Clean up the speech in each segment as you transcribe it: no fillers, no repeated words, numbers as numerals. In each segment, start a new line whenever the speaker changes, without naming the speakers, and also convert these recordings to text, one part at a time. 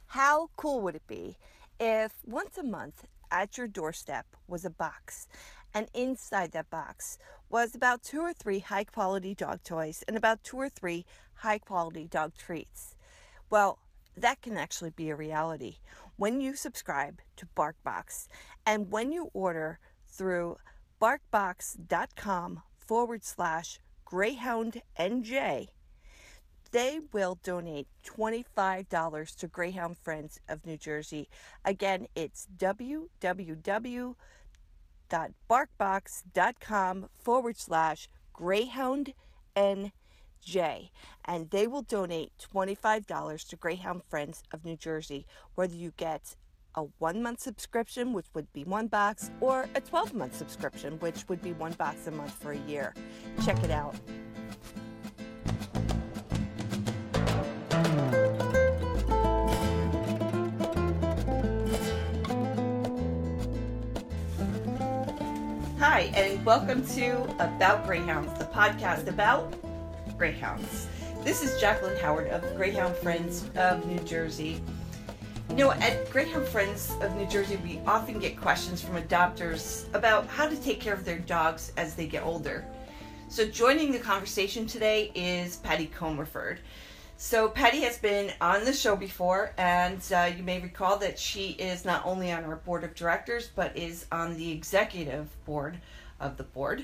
How cool would it be if once a month at your doorstep was a box, and inside that box was about 2 or 3 high quality dog toys and about 2 or 3 high quality dog treats? Well, that can actually be a reality when you subscribe to BarkBox and when you order through barkbox.com/GreyhoundNJ. They will donate $25 to Greyhound Friends of New Jersey. Again, it's www.barkbox.com/GreyhoundNJ. And they will donate $25 to Greyhound Friends of New Jersey, whether you get a 1-month subscription, which would be 1 box, or a 12-month subscription, which would be 1 box a month for a year. Check it out. Hi, and welcome to About Greyhounds, the podcast about greyhounds. This is Jacqueline Howard of Greyhound Friends of New Jersey. You know, at Greyhound Friends of New Jersey, we often get questions from adopters about how to take care of their dogs as they get older. So joining the conversation today is Patty Comerford. So Patty has been on the show before, and you may recall that she is not only on our board of directors, but is on the executive board of the board.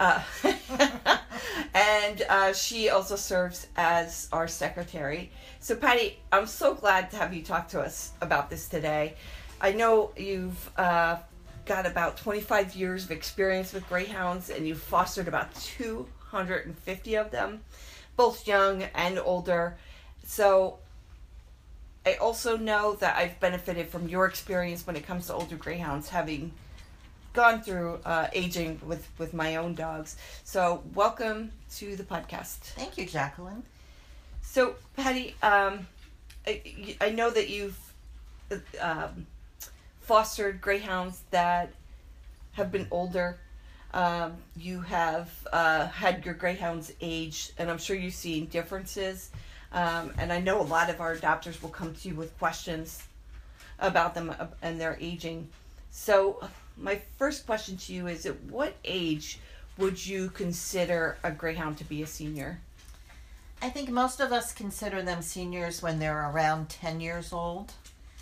And she also serves as our secretary. So Patty, I'm so glad to have you talk to us about this today. I know you've got about 25 years of experience with greyhounds, and you've fostered about 250 of them, both young and older. So I also know that I've benefited from your experience when it comes to older greyhounds, having gone through aging with my own dogs. So welcome to the podcast.
Thank you, Jacqueline.
So Patty, I know that you've fostered greyhounds that have been older. You have had your greyhounds age, and I'm sure you've seen differences. And I know a lot of our adopters will come to you with questions about them and their aging. So my first question to you is, at what age would you consider a greyhound to be a senior?
I think most of us consider them seniors when they're around 10 years old.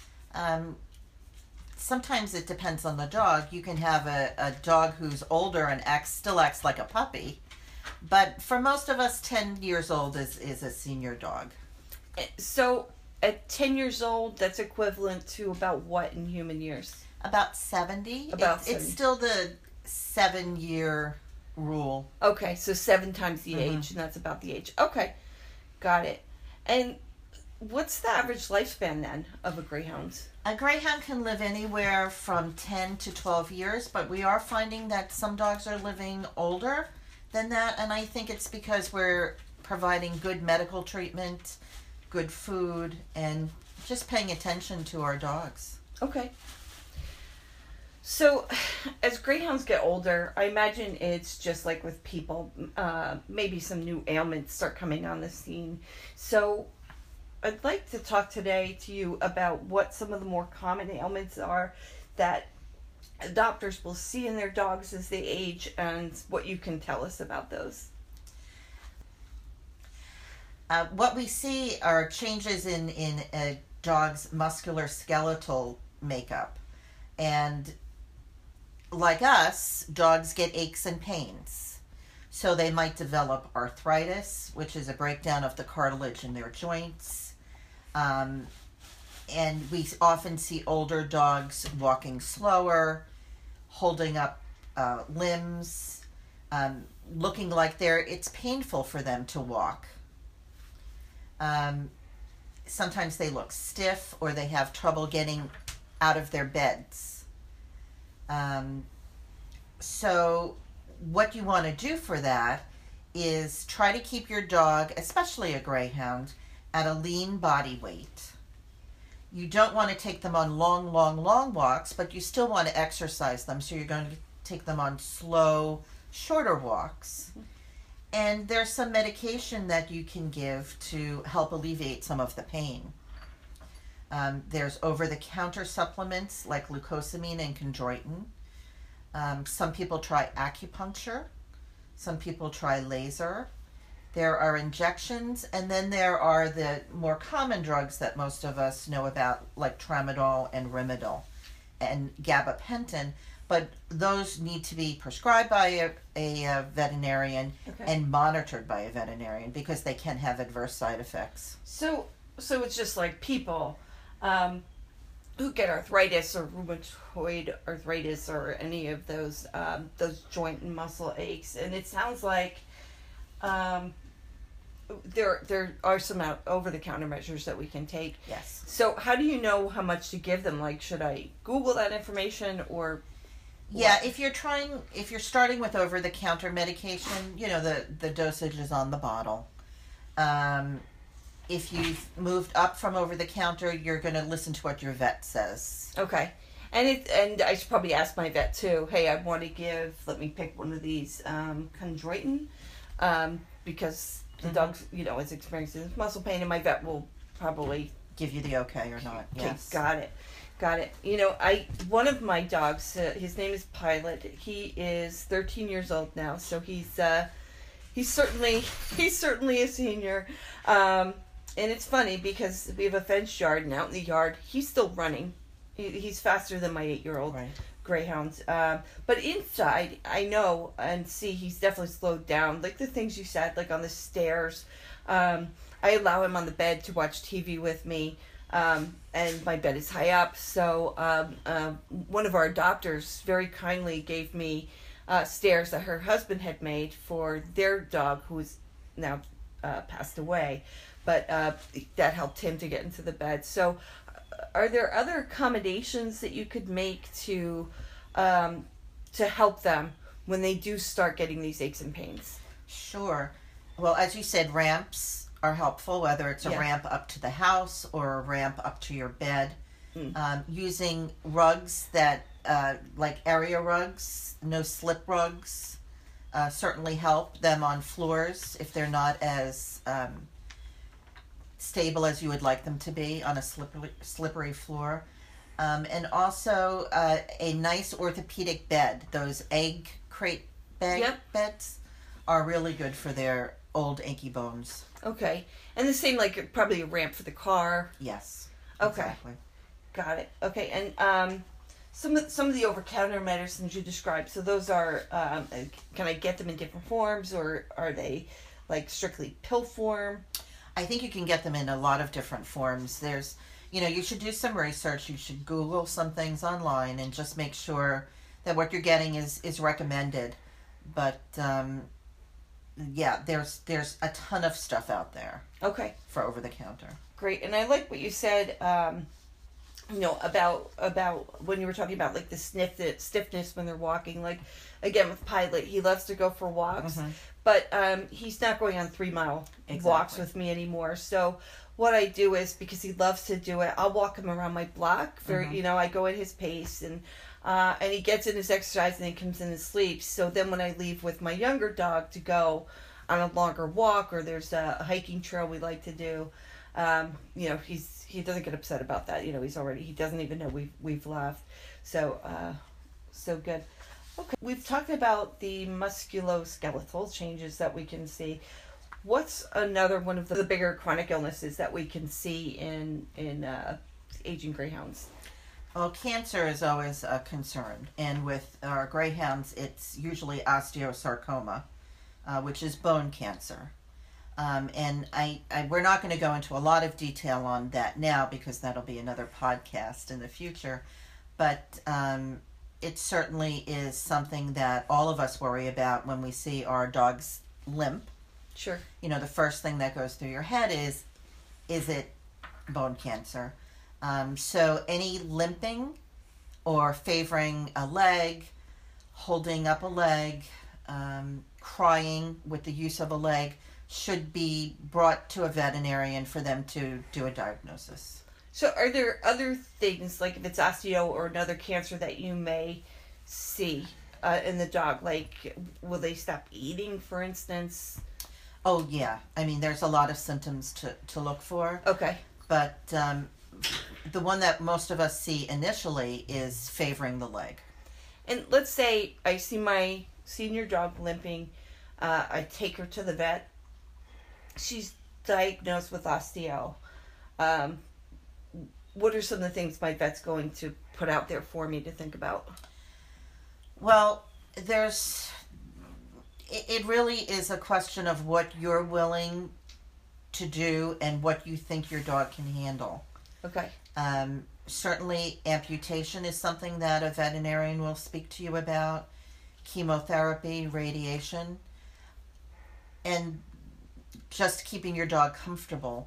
Sometimes it depends on the dog. You can have a dog who's older and still acts like a puppy. But for most of us, 10 years old is a senior dog.
So at 10 years old, that's equivalent to about what in human years?
About 70. It's still the 7-year rule.
Okay, so 7 times the age, and that's about the age. Okay, got it. And what's the average lifespan then of a greyhound?
A greyhound can live anywhere from 10 to 12 years, but we are finding that some dogs are living older than that, and I think it's because we're providing good medical treatment, good food, and just paying attention to our dogs.
Okay. So, as greyhounds get older, I imagine it's just like with people, maybe some new ailments start coming on the scene. So, I'd like to talk today to you about what some of the more common ailments are that adopters will see in their dogs as they age, and what you can tell us about those.
What we see are changes in a dog's musculoskeletal makeup. And like us, dogs get aches and pains. So they might develop arthritis, which is a breakdown of the cartilage in their joints. And we often see older dogs walking slower, holding up limbs, looking like it's painful for them to walk. Sometimes they look stiff, or they have trouble getting out of their beds. So what you want to do for that is try to keep your dog, especially a greyhound, at a lean body weight. You don't want to take them on long walks, but you still want to exercise them, so you're going to take them on slow, shorter walks. And there's some medication that you can give to help alleviate some of the pain. There's over-the-counter supplements like glucosamine and chondroitin. Some people try acupuncture. Some people try laser. There are injections, and then there are the more common drugs that most of us know about, like tramadol and Rimadyl and gabapentin. But those need to be prescribed by a veterinarian and monitored by a veterinarian because they can have adverse side effects.
So it's just like people who get arthritis or rheumatoid arthritis or any of those joint and muscle aches, and it sounds like there are some over-the-counter measures that we can take.
Yes.
So how do you know how much to give them? Like, should I Google that information or?
Yeah, if you're starting with over-the-counter medication, the dosage is on the bottle. If you've moved up from over-the-counter, you're going to listen to what your vet says.
Okay. And I should probably ask my vet too, hey, I want to let me pick one of these chondroitin, because the dog, is experiencing muscle pain, and my vet will probably
give you the okay or not. Yes.
Got it. One of my dogs, his name is Pilot. He is 13 years old now, so he's certainly a senior. And it's funny because we have a fenced yard, and out in the yard, he's still running. He's faster than my 8-year-old greyhound. But inside, I know and see he's definitely slowed down. Like the things you said, like on the stairs. I allow him on the bed to watch TV with me. And my bed is high up. So one of our adopters very kindly gave me stairs that her husband had made for their dog, who is now passed away. But that helped him to get into the bed. So are there other accommodations that you could make to help them when they do start getting these aches and pains?
Sure. Well, as you said, ramps are helpful, whether it's a ramp up to the house or a ramp up to your bed. Using rugs that, like area rugs, no slip rugs, certainly help them on floors if they're not as stable as you would like them to be on a slippery floor. And also a nice orthopedic bed. Those egg crate beds are really good for their old achy bones.
Okay. And the same, like probably a ramp for the car.
Yes.
Okay.
Exactly.
Got it. Okay. And some of the over-counter medicines you described, so those are, can I get them in different forms, or are they like strictly pill form?
I think you can get them in a lot of different forms. There's, you should do some research. You should Google some things online and just make sure that what you're getting is recommended. But there's a ton of stuff out there.
Okay.
For over the counter.
Great. And I like what you said, about when you were talking about like the stiffness when they're walking. Like again with Pilot, he loves to go for walks. Mm-hmm. But he's not going on 3-mile walks with me anymore. So what I do is, because he loves to do it, I'll walk him around my block. I go at his pace, and he gets in his exercise and then comes in and sleeps. So then when I leave with my younger dog to go on a longer walk, or there's a hiking trail we like to do, he doesn't get upset about that. He doesn't even know we've left. So good. Okay, we've talked about the musculoskeletal changes that we can see. What's another one of the bigger chronic illnesses that we can see in aging greyhounds?
Well, cancer is always a concern, and with our greyhounds, it's usually osteosarcoma, which is bone cancer. And we're not going to go into a lot of detail on that now because that'll be another podcast in the future, but it certainly is something that all of us worry about when we see our dogs limp.
Sure.
The first thing that goes through your head is it bone cancer? So any limping or favoring a leg, holding up a leg, crying with the use of a leg should be brought to a veterinarian for them to do a diagnosis.
So are there other things, like if it's osteo or another cancer, that you may see in the dog? Like, will they stop eating, for instance?
Oh, yeah. I mean, there's a lot of symptoms to look for.
Okay.
But The one that most of us see initially is favoring the leg.
And let's say I see my senior dog limping. I take her to the vet. She's diagnosed with osteo. What are some of the things my vet's going to put out there for me to think about?
Well, it really is a question of what you're willing to do and what you think your dog can handle.
Okay.
Certainly, amputation is something that a veterinarian will speak to you about. Chemotherapy, radiation, and just keeping your dog comfortable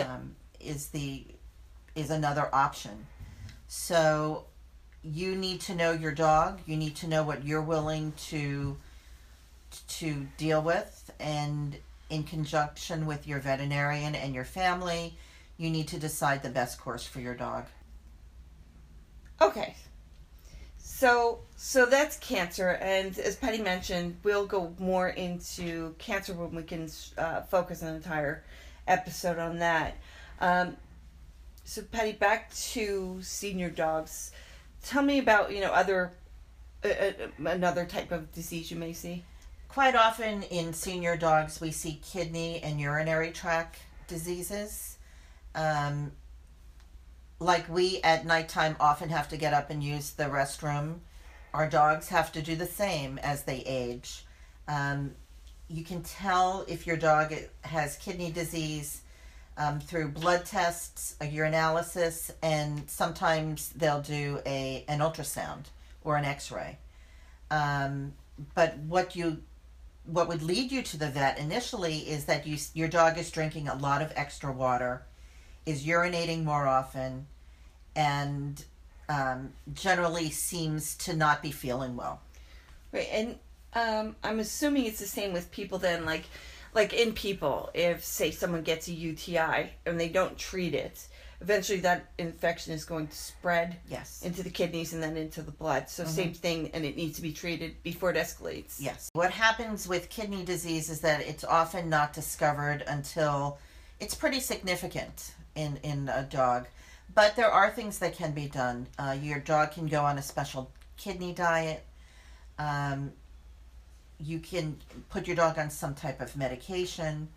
is another option. So you need to know your dog. You need to know what you're willing to deal with, and in conjunction with your veterinarian and your family, you need to decide the best course for your dog.
Okay. So that's cancer, and as Patty mentioned, we'll go more into cancer when we can focus an entire episode on that. So Patty, back to senior dogs. Tell me about another type of disease you may see.
Quite often in senior dogs, we see kidney and urinary tract diseases. Like we at nighttime often have to get up and use the restroom. Our dogs have to do the same as they age. You can tell if your dog has kidney disease through blood tests, a urinalysis, and sometimes they'll do an ultrasound or an x-ray. But what would lead you to the vet initially is that your dog is drinking a lot of extra water, is urinating more often, and generally seems to not be feeling well.
Right, and I'm assuming it's the same with people then, like in people, if, say, someone gets a UTI and they don't treat it, eventually that infection is going to spread into the kidneys and then into the blood. So same thing, and it needs to be treated before it escalates.
Yes. What happens with kidney disease is that it's often not discovered until it's pretty significant in a dog. But there are things that can be done. Your dog can go on a special kidney diet. You can put your dog on some type of medication.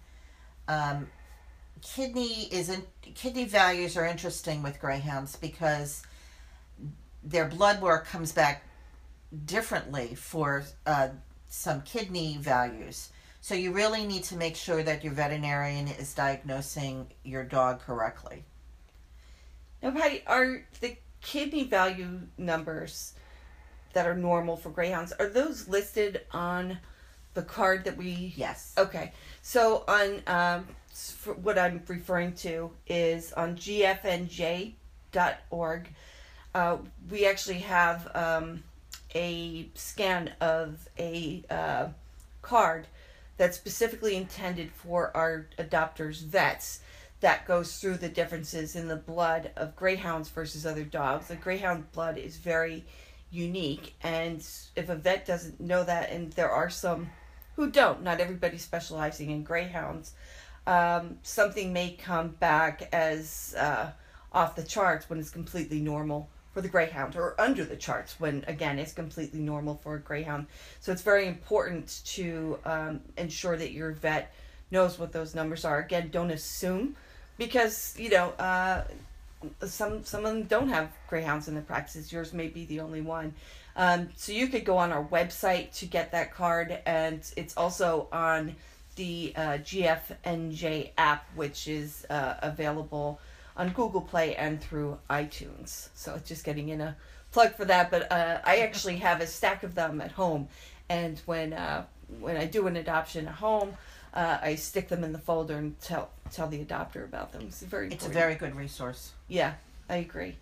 Kidney values are interesting with greyhounds because their blood work comes back differently for some kidney values. So you really need to make sure that your veterinarian is diagnosing your dog correctly.
Now, Patty, are the kidney value numbers that are normal for greyhounds, are those listed on the card that we...
Yes.
Okay. So on what I'm referring to is on gfnj.org. We actually have a scan of a card that's specifically intended for our adopters' vets that goes through the differences in the blood of greyhounds versus other dogs. The greyhound blood is very unique, and if a vet doesn't know that, and there are some who don't, not everybody specializing in greyhounds, something may come back as off the charts when it's completely normal for the greyhound, or under the charts when, again, it's completely normal for a greyhound. So it's very important to ensure that your vet knows what those numbers are. Again, don't assume, because some of them don't have greyhounds in their practices. Yours may be the only one. So you could go on our website to get that card, and it's also on the GFNJ app, which is available on Google Play and through iTunes. So it's just getting in a plug for that. But I actually have a stack of them at home, and when I do an adoption at home, I stick them in the folder and tell the adopter about them. It's a very good
resource.
Yeah, I agree.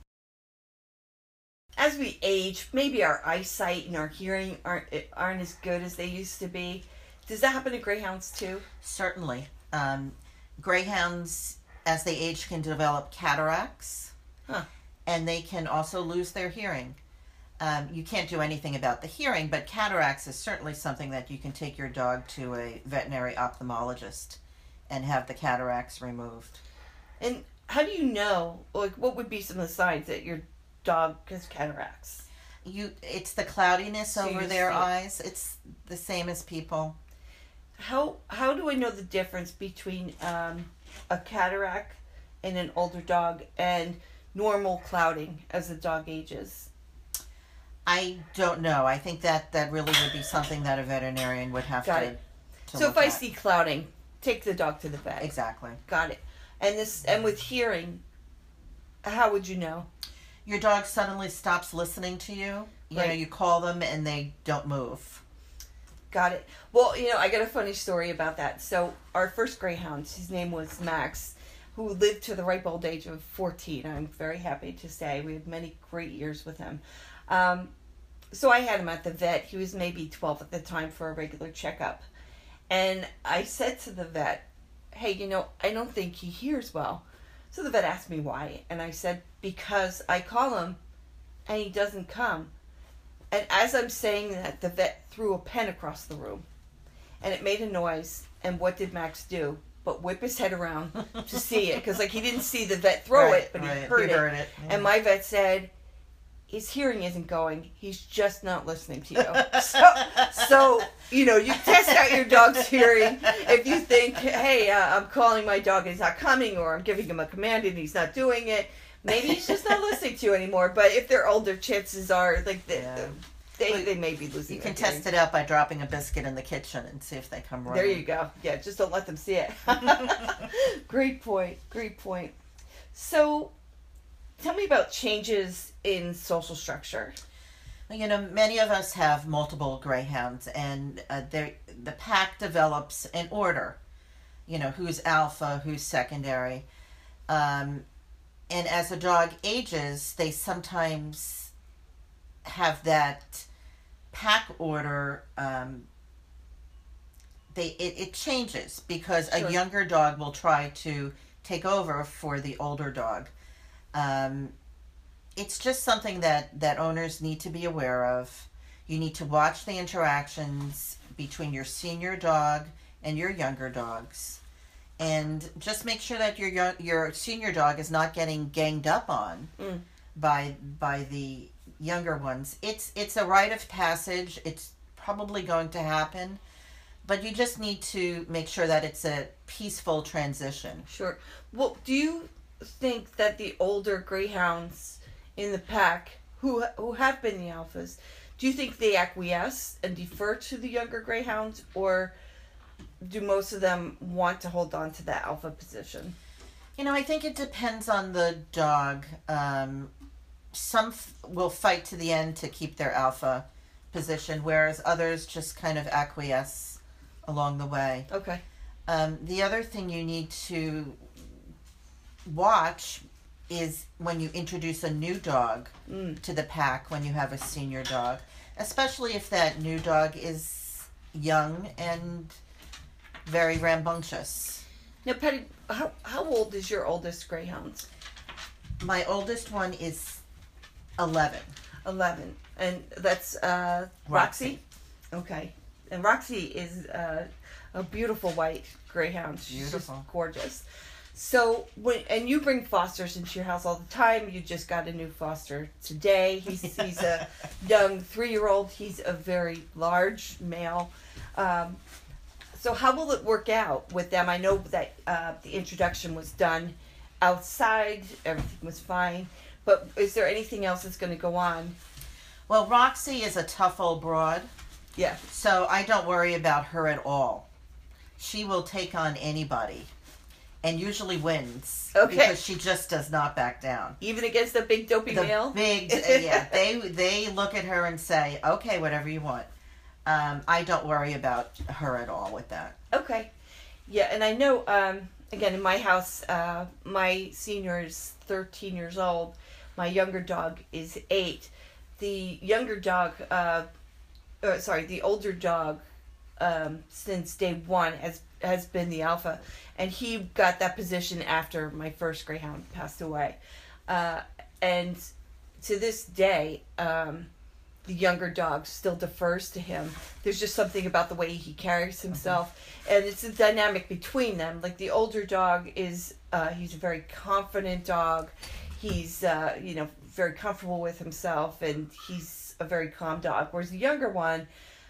As we age, maybe our eyesight and our hearing aren't as good as they used to be. Does that happen to greyhounds too?
Certainly. Greyhounds, as they age, can develop cataracts, and they can also lose their hearing. You can't do anything about the hearing, but cataracts is certainly something that you can take your dog to a veterinary ophthalmologist and have the cataracts removed.
And how do you know, like, what would be some of the signs that your dog has cataracts?
It's the cloudiness
So
over
you
their
see it.
eyes. It's the same as people.
How do I know the difference between a cataract in an older dog and normal clouding as the dog ages?
I don't know. I think that really would be something that a veterinarian would have
Got
to.
it.
to
So
look
if I
at.
see clouding, take the dog to the vet.
Exactly.
Got it. And with hearing, how would you know?
Your dog suddenly stops listening to you. You know,
Right.
you call them and they don't move.
Got it. Well, I got a funny story about that. So our first greyhound, his name was Max, who lived to the ripe old age of 14. I'm very happy to say we had many great years with him. So I had him at the vet. He was maybe 12 at the time for a regular checkup. And I said to the vet, hey, I don't think he hears well. So the vet asked me why. And I said, because I call him and he doesn't come. And as I'm saying that, the vet threw a pen across the room. And it made a noise. And what did Max do? But whip his head around to see it. Because, he didn't see the vet throw it, but he heard it.
Yeah.
And my vet said, his hearing isn't going. He's just not listening to you. So you test out your dog's hearing. If you think, hey, I'm calling my dog and he's not coming, or I'm giving him a command and he's not doing it, maybe he's just not listening to you anymore. But if they're older, chances are, they may be losing
You can
their hearing.
test it out by dropping a biscuit in the kitchen and see if they come running.
There you go. Yeah, just don't let them see it. Great point. Great point. So, tell me about changes in social structure.
Many of us have multiple greyhounds, and the pack develops an order. Who's alpha, who's secondary. And as a dog ages, they sometimes have that pack order. It changes because
Sure.
a younger dog will try to take over for the older dog. It's just something that owners need to be aware of. You need to watch the interactions between your senior dog and your younger dogs, and just make sure that your senior dog is not getting ganged up on by the younger ones. It's a rite of passage. It's probably going to happen, but you just need to make sure that it's a peaceful transition.
Sure. Well, do you think that the older greyhounds in the pack who have been the alphas, do you think they acquiesce and defer to the younger greyhounds, or do most of them want to hold on to that alpha position?
I think it depends on the dog. Some will fight to the end to keep their alpha position, whereas others just kind of acquiesce along the way.
Okay.
The other thing you need to watch is when you introduce a new dog to the pack, when you have a senior dog, especially if that new dog is young and very rambunctious.
Now, Patty, how old is your oldest greyhound?
My oldest one is 11.
11. And that's Roxy? Okay. And Roxy is a beautiful white greyhound. She's
Beautiful.
just gorgeous. So, and you bring Fosters into your house all the time. You just got a new Foster today. He's a young 3-year-old. He's a very large male. So how will it work out with them? I know that the introduction was done outside. Everything was fine. But is there anything else that's going to go on?
Well, Roxy is a tough old broad,
Yeah.
so I don't worry about her at all. She will take on anybody and usually wins.
Okay.
Because she just does not back down.
Even against a big dopey male?
Yeah. They look at her and say, okay, whatever you want. I don't worry about her at all with that.
Okay. Yeah, and I know, again, in my house, my senior is 13 years old. My younger dog is 8. The younger dog, the older dog, since day one has been the alpha. And he got that position after my first greyhound passed away. And to this day, the younger dog still defers to him. There's just something about the way he carries himself, and it's a dynamic between them. Like the older dog is, he's a very confident dog. He's, very comfortable with himself, and he's a very calm dog. Whereas the younger one,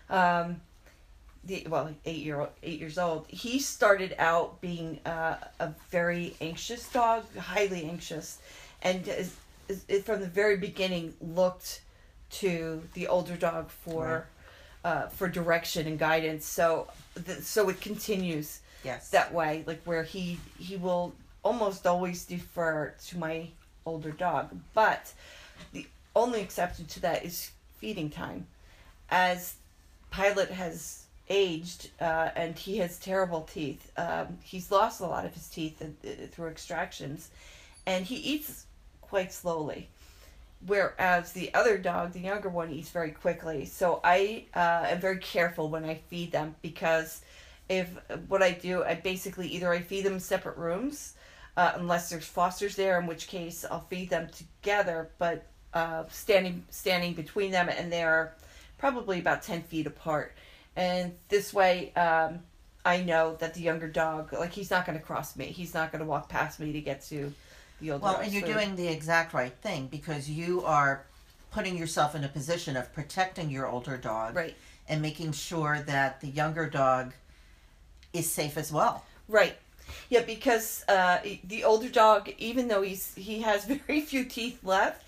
8 years old, he started out being a very anxious dog, highly anxious, and from the very beginning looked to the older dog for direction and guidance. So it continues that way, like where he will almost always defer to my older dog. But the only exception to that is feeding time. As Pilot has aged, and he has terrible teeth. He's lost a lot of his teeth through extractions, and he eats quite slowly. Whereas the other dog, the younger one, eats very quickly. So I am very careful when I feed them, because what I do, I basically either I feed them in separate rooms, unless there's fosters there, in which case I'll feed them together, but standing between them, and they're probably about 10 feet apart. And this way, I know that the younger dog, like, he's not going to cross me. He's not going to walk past me to get to the older dog.
Well, and you're doing the exact right thing, because you are putting yourself in a position of protecting your older dog.
Right.
And making sure that the younger dog is safe as well.
Right. Yeah, because the older dog, even though he has very few teeth left,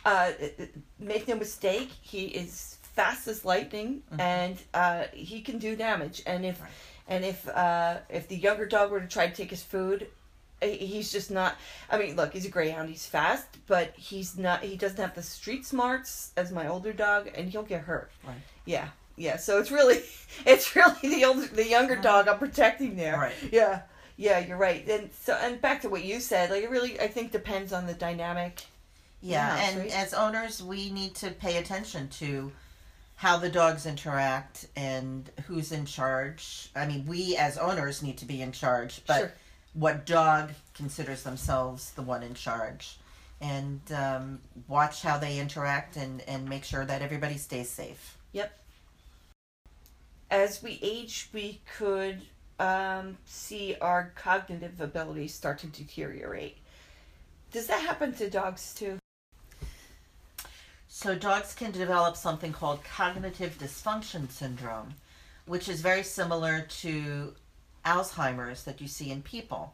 make no mistake, he is fast as lightning, and he can do damage. And if the younger dog were to try to take his food, he's just not. I mean, look, he's a greyhound. He's fast, but he's not. He doesn't have the street smarts as my older dog, and he'll get hurt.
Right.
Yeah. Yeah. So it's really the younger dog I'm protecting there.
Right.
Yeah. Yeah, you're right. And back to what you said, like, it really, I think, depends on the dynamic.
Yeah,
House,
and
right?
as owners, we need to pay attention to how the dogs interact and who's in charge. I mean, we as owners need to be in charge, but
Sure.
what dog considers themselves the one in charge? And watch how they interact and make sure that everybody stays safe.
Yep. As we age, we could see our cognitive abilities start to deteriorate. Does that happen to dogs too?
So dogs can develop something called cognitive dysfunction syndrome, which is very similar to Alzheimer's that you see in people.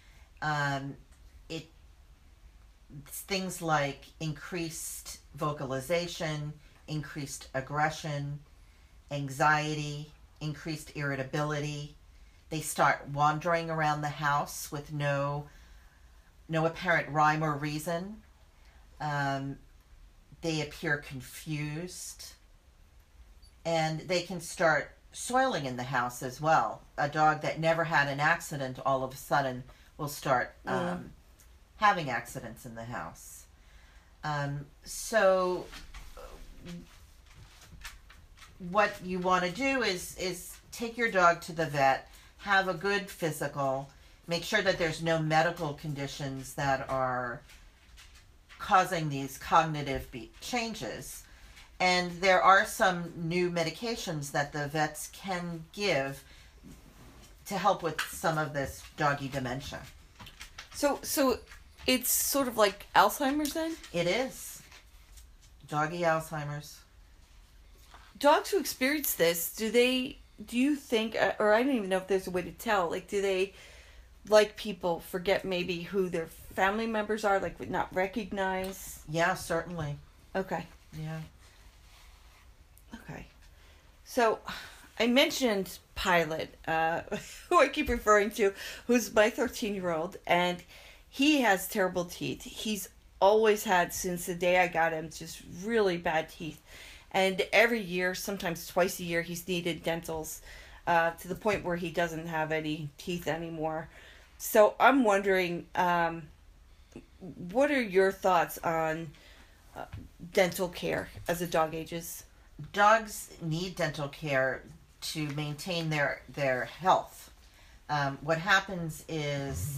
It's things like increased vocalization, increased aggression, anxiety, increased irritability. They start wandering around the house with no apparent rhyme or reason. They appear confused, and they can start soiling in the house as well. A dog that never had an accident all of a sudden will start having accidents in the house. So what you want to do is take your dog to the vet, have a good physical, make sure that there's no medical conditions that are causing these cognitive changes. And there are some new medications that the vets can give to help with some of this doggy dementia.
So it's sort of like Alzheimer's then?
It is. Doggy Alzheimer's.
Dogs who experience this, do you think, or I don't even know if there's a way to tell, like, do they, like people, forget maybe who their family members are, like, not recognize?
Yeah, certainly.
Okay.
Yeah.
Okay. So, I mentioned Pilot, who I keep referring to, who's my 13-year-old, and he has terrible teeth. He's always had, since the day I got him, just really bad teeth. And every year, sometimes twice a year, he's needed dentals to the point where he doesn't have any teeth anymore. So I'm wondering, what are your thoughts on dental care as a dog ages?
Dogs need dental care to maintain their health. What happens is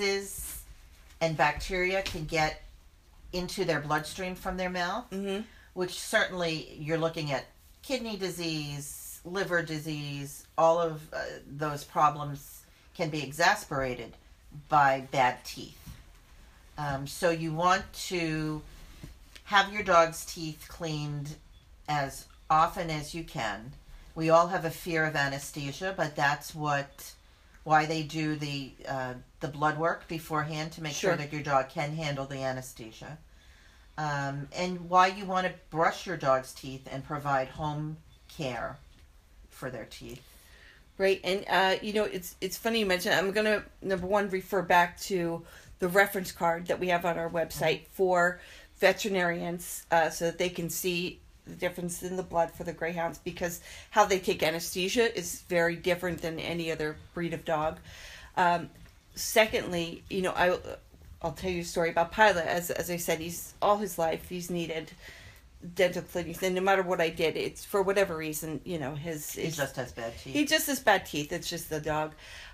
diseases and bacteria can get into their bloodstream from their mouth.
Mm-hmm.
which certainly you're looking at kidney disease, liver disease, all of those problems can be exacerbated by bad teeth. So you want to have your dog's teeth cleaned as often as you can. We all have a fear of anesthesia, but that's why they do the blood work beforehand to make sure that your dog can handle the anesthesia. And why you want to brush your dog's teeth and provide home care for their teeth.
Right, and it's funny you mentioned. I'm gonna, number one, refer back to the reference card that we have on our website for veterinarians, so that they can see the difference in the blood for the greyhounds, because how they take anesthesia is very different than any other breed of dog. Secondly, I'll tell you a story about Pilot. As I said, he's all his life he's needed dental cleanings, and no matter what I did, it's for whatever reason, he
just has bad teeth.
He just has bad teeth. It's just the dog.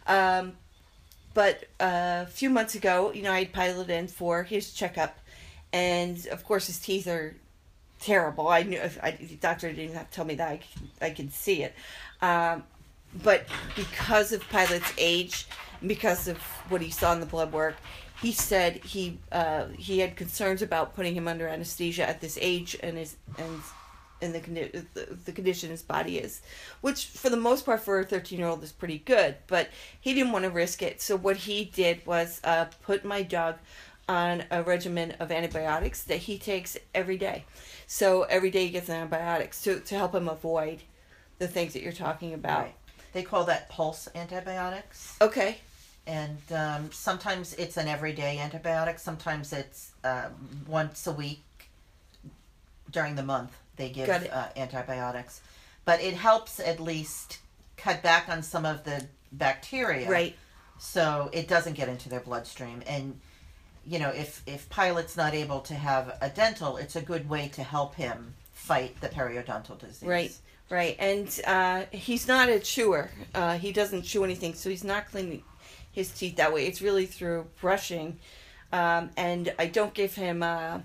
But a few months ago, I had Pilot in for his checkup, and of course his teeth are terrible. I knew the doctor didn't even have to tell me that. I could see it. But because of Pilot's age, and because of what he saw in the blood work, he said he had concerns about putting him under anesthesia at this age and the condition his body is, which for the most part for a 13-year-old is pretty good, but he didn't want to risk it. So what he did was put my dog on a regimen of antibiotics that he takes every day. So every day he gets antibiotics to help him avoid the things that you're talking about.
Right. They call that pulse antibiotics.
Okay.
And sometimes it's an everyday antibiotic. Sometimes it's once a week during the month they give antibiotics. But it helps at least cut back on some of the bacteria.
Right.
So it doesn't get into their bloodstream. And, if Pilot's not able to have a dental, it's a good way to help him fight the periodontal disease.
Right. Right. And he's not a chewer. He doesn't chew anything, so he's not cleaning his teeth that way. It's really through brushing, and I don't give him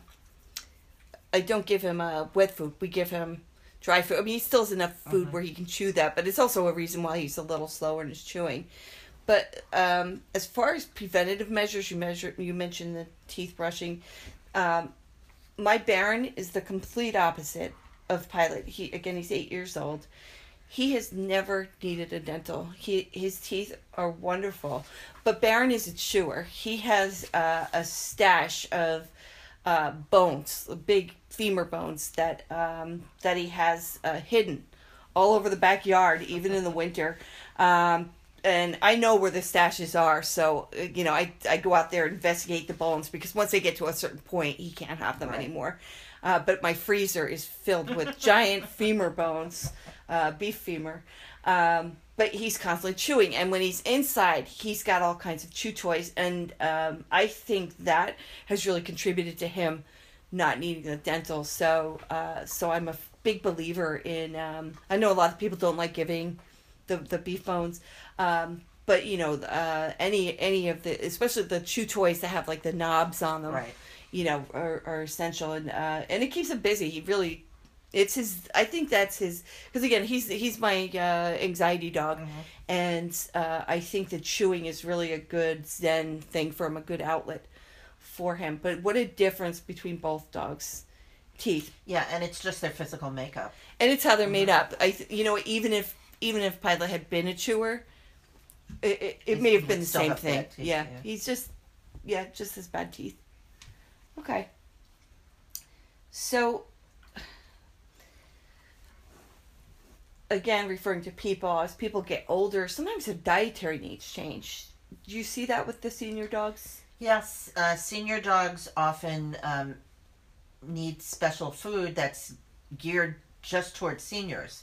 wet food. We give him dry food. I mean, he still has enough food where he can chew that, but it's also a reason why he's a little slower in his chewing. But as far as preventative measures, you mentioned the teeth brushing. My Baron is the complete opposite of Pilot. He's 8 years old. He has never needed a dental. His teeth are wonderful. But Baron is a chewer. He has a stash of bones, big femur bones that he has hidden all over the backyard, even in the winter. And I know where the stashes are, so I go out there and investigate the bones, because once they get to a certain point, he can't have them anymore. But my freezer is filled with giant femur bones, beef femur. But he's constantly chewing, and when he's inside, he's got all kinds of chew toys, and I think that has really contributed to him not needing a dental. So I'm a big believer in. I know a lot of people don't like giving the beef bones, but any of the, especially the chew toys that have like the knobs on them,
right,
are essential, and it keeps him busy. He really. It's his. I think that's his. Because again, he's my anxiety dog, and I think that chewing is really a good Zen thing for him, a good outlet for him. But what a difference between both dogs' teeth.
Yeah, and it's just their physical makeup,
and it's how they're made up. Even if Pilot had been a chewer, it may have been the same thing. Yeah, he's just his bad teeth. Okay. So. Again, referring to people, as people get older, sometimes their dietary needs change. Do you see that with the senior dogs?
Yes, senior dogs often need special food that's geared just towards seniors.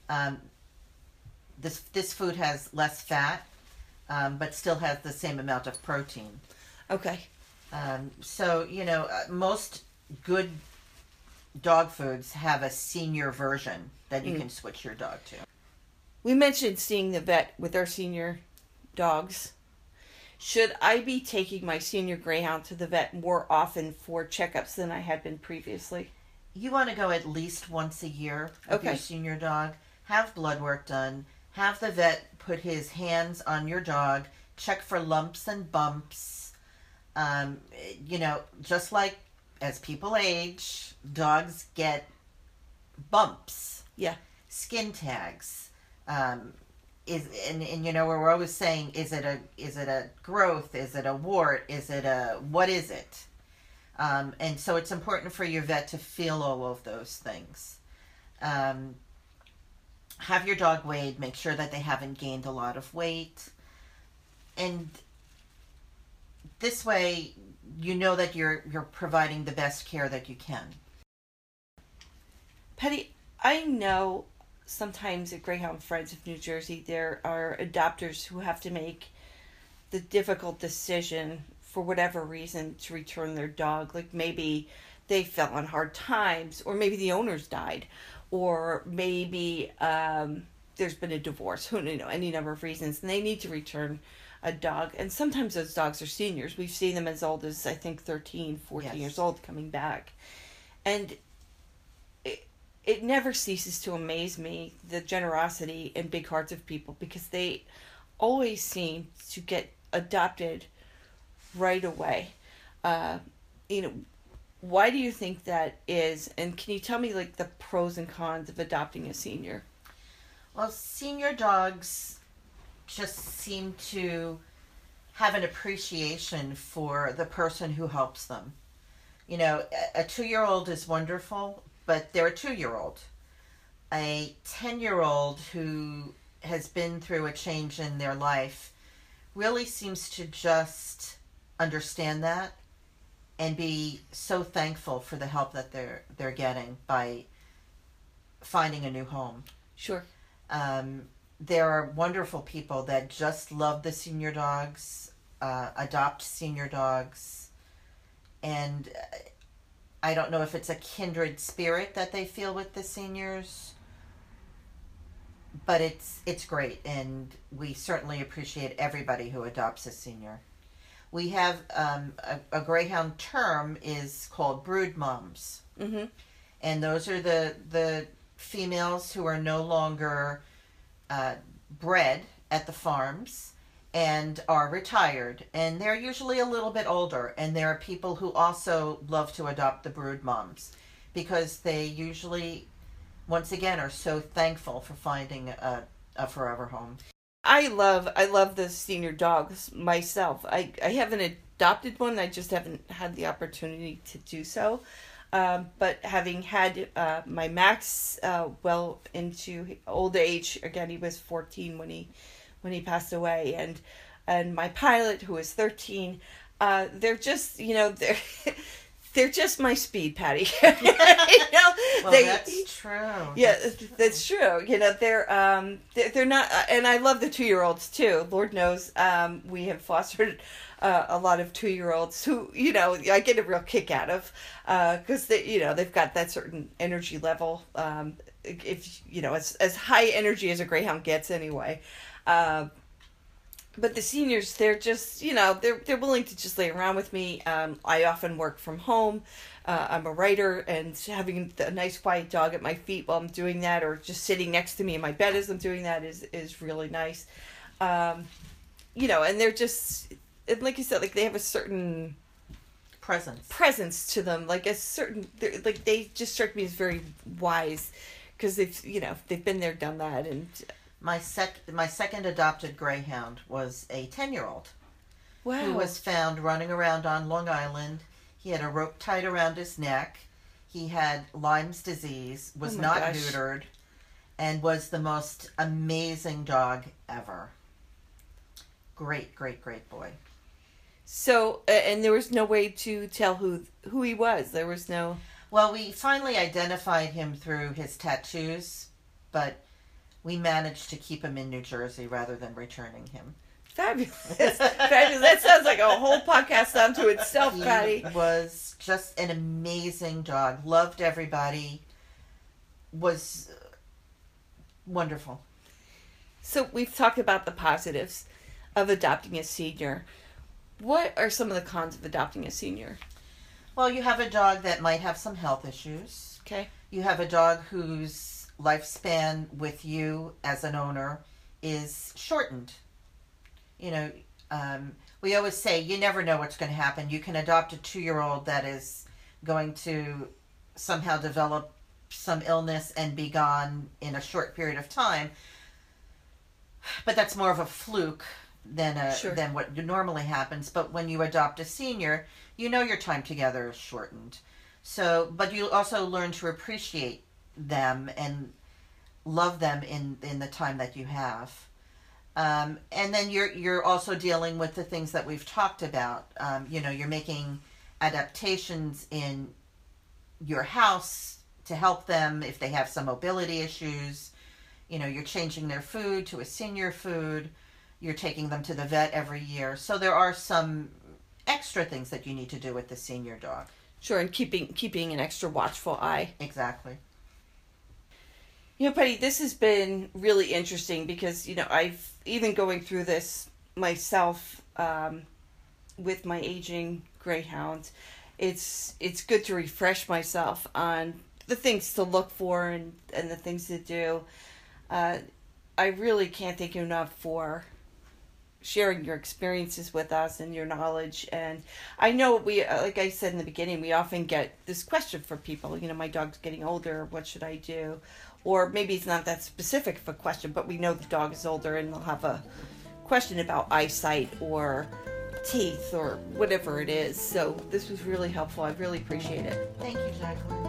This food has less fat, but still has the same amount of protein.
Okay.
So, most good dog foods have a senior version that you can switch your dog to.
We mentioned seeing the vet with our senior dogs. Should I be taking my senior greyhound to the vet more often for checkups than I had been previously?
You want to go at least once a year with your
Okay.
senior dog. Have blood work done. Have the vet put his hands on your dog. Check for lumps and bumps. Um, just like as people age, dogs get bumps,
Yeah.
skin tags. Um, we're always saying, is it a growth? Is it a wart? Is it a what is it? And so it's important for your vet to feel all of those things. Um, have your dog weighed. Make sure that they haven't gained a lot of weight. And this way, you know that you're providing the best care that you can.
Patty, I know sometimes at Greyhound Friends of New Jersey there are adopters who have to make the difficult decision for whatever reason to return their dog. Like maybe they fell on hard times, or maybe the owners died, or maybe there's been a divorce. Who any number of reasons, and they need to return a dog. And sometimes those dogs are seniors. We've seen them as old as I think 13, 14
Yes.
years old coming back, and it never ceases to amaze me, the generosity and big hearts of people, because they always seem to get adopted right away. Uh, why do you think that is? And can you tell me like the pros and cons of adopting a senior?
Well, senior dogs just seem to have an appreciation for the person who helps them. A 2-year-old is wonderful, but they're a 2-year-old. A 10-year-old who has been through a change in their life really seems to just understand that and be so thankful for the help that they're getting by finding a new home.
Sure.
There are wonderful people that just love the senior dogs, adopt senior dogs, and I don't know if it's a kindred spirit that they feel with the seniors, but it's great, and we certainly appreciate everybody who adopts a senior. We have a Greyhound term is called brood moms,
Mm-hmm.
and those are the females who are no longer bred at the farms and are retired, and they're usually a little bit older, and there are people who also love to adopt the brood moms because they usually, once again, are so thankful for finding a forever home.
I love the senior dogs myself. I haven't adopted one. I just haven't had the opportunity to do so. But having had my Max well into old age, again he was 14 when he passed away, and my Pilot who was 13, they're just they're just my speed, Patty.
Well, that's true.
Yeah, that's true. They're not, and I love the 2-year-olds too. Lord knows, we have fostered a lot of 2-year-olds who, I get a real kick out of, because they've got that certain energy level. If as high energy as a Greyhound gets, anyway. But the seniors, they're just, they're willing to just lay around with me. I often work from home. I'm a writer, and having a nice quiet dog at my feet while I'm doing that, or just sitting next to me in my bed as I'm doing that is really nice. And they're just, and like you said, like they have a certain presence to them, like they just strike me as very wise, because they've been there, done that. And
My second adopted Greyhound was a 10-year-old
wow,
who was found running around on Long Island. He had a rope tied around his neck. He had Lyme's disease, was
Oh my
not
gosh.
neutered, and was the most amazing dog ever. Great, great, great boy.
So, and there was no way to tell who he was. There was no.
Well, we finally identified him through his tattoos, but we managed to keep him in New Jersey rather than returning him.
Fabulous. Fabulous. That sounds like a whole podcast unto itself,
He
Patty.
was just an amazing dog. Loved everybody. Was wonderful.
So we've talked about the positives of adopting a senior. What are some of the cons of adopting a senior?
Well, you have a dog that might have some health issues.
Okay.
You have a dog whose lifespan with you as an owner is shortened. You know, we always say you never know what's going to happen. You can adopt a 2-year-old that is going to somehow develop some illness and be gone in a short period of time. But that's more of a fluke than what normally happens. But when you adopt a senior, you know your time together is shortened. So, but you also learn to appreciate them and love them in the time that you have. And then you're also dealing with the things that we've talked about. You know, you're making adaptations in your house to help them if they have some mobility issues. You know, you're changing their food to a senior food. You're taking them to the vet every year. So there are some extra things that you need to do with the senior dog.
Sure, and keeping an extra watchful eye.
Exactly.
You know, Patty, this has been really interesting because, you know, I've even going through this myself with my aging greyhound. It's good to refresh myself on the things to look for and the things to do. I really can't thank you enough for sharing your experiences with us and your knowledge. And I know we, like I said in the beginning, we often get this question from people, you know, my dog's getting older, what should I do? Or maybe it's not that specific of a question, but we know the dog is older and they'll have a question about eyesight or teeth or whatever it is. So this was really helpful. I really appreciate it.
Thank you, Jacqueline.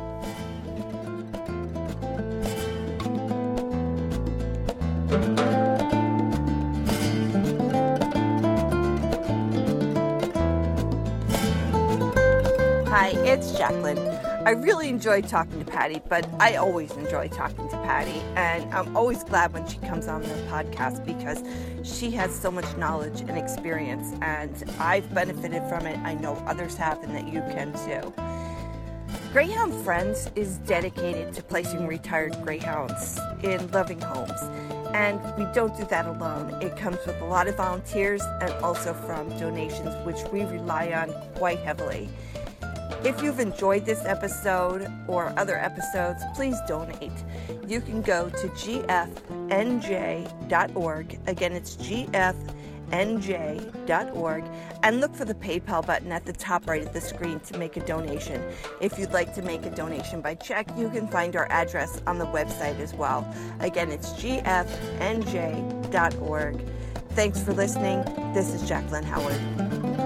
Hi, it's Jacqueline. I really enjoyed talking to Patty, but I always enjoy talking to Patty, and I'm always glad when she comes on the podcast because she has so much knowledge and experience, and I've benefited from it. I know others have, and that you can too. Greyhound Friends is dedicated to placing retired greyhounds in loving homes, and we don't do that alone. It comes with a lot of volunteers and also from donations, which we rely on quite heavily. If you've enjoyed this episode or other episodes, please donate. You can go to gfnj.org. Again, it's gfnj.org, and look for the PayPal button at the top right of the screen to make a donation. If you'd like to make a donation by check, you can find our address on the website as well. Again, it's gfnj.org. Thanks for listening. This is Jacqueline Howard.